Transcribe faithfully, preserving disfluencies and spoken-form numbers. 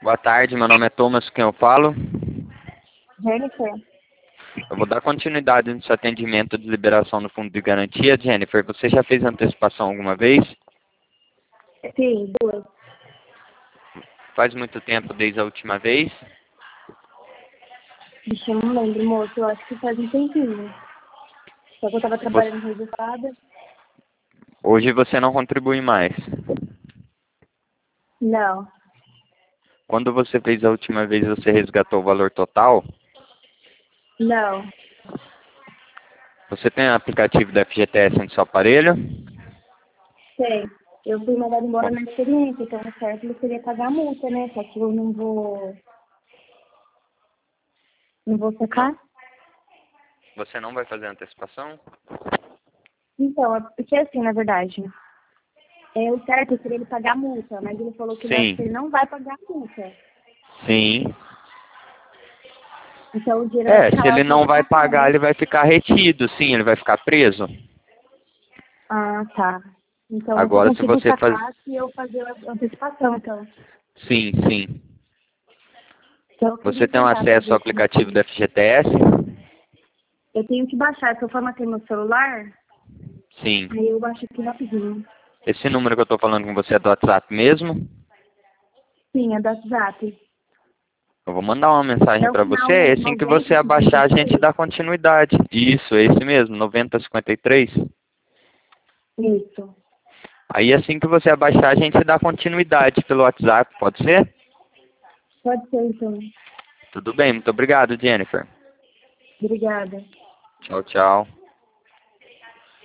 Boa tarde, meu nome é Thomas, com quem eu falo? Jennifer? Eu vou dar continuidade no seu atendimento de liberação do fundo de garantia. Jennifer, você já fez antecipação alguma vez? Sim, duas. Faz muito tempo desde a última vez? Bicho, eu não lembro, moço. Eu acho que faz um tempinho. Só que eu tava trabalhando registrada. Hoje você não contribui mais. Não. Quando você fez a última vez, você resgatou o valor total? Não. Você tem o aplicativo da F G T S no seu aparelho? Sei. Eu fui mandada embora na experiência, então o certo eu queria pagar a multa, né? Só que eu não vou... Não vou sacar? Você não vai fazer antecipação? Então, é porque assim, na verdade, é o certo eu queria ele pagar a multa, mas ele falou que, não, Sim. que ele não vai pagar a multa. Sim. Então o dinheiro vai É, ficar se lá ele pra não vai votação, pagar, né? ele vai ficar retido, sim, ele vai ficar preso. Ah, tá. Então eu só Agora, se consigo você faz... sacar se eu fazer a antecipação, então. Sim, sim. Então eu Você queria tem um tentar acesso fazer ao isso aplicativo daqui. da F G T S? Eu tenho que baixar, se eu formatei meu celular, Sim. aí eu baixo aqui rapidinho. Esse número que eu estou falando com você é do WhatsApp mesmo? Sim, é do WhatsApp. Eu vou mandar uma mensagem É o para você, final e assim que noventa você cinquenta e abaixar, a gente três? dá continuidade. Isso, é esse mesmo, noventa cinquenta e três. Isso. Aí assim que você abaixar, a gente dá continuidade pelo WhatsApp, pode ser? Pode ser, então. Tudo bem, muito obrigado, Jennifer. Obrigada. Tchau, tchau.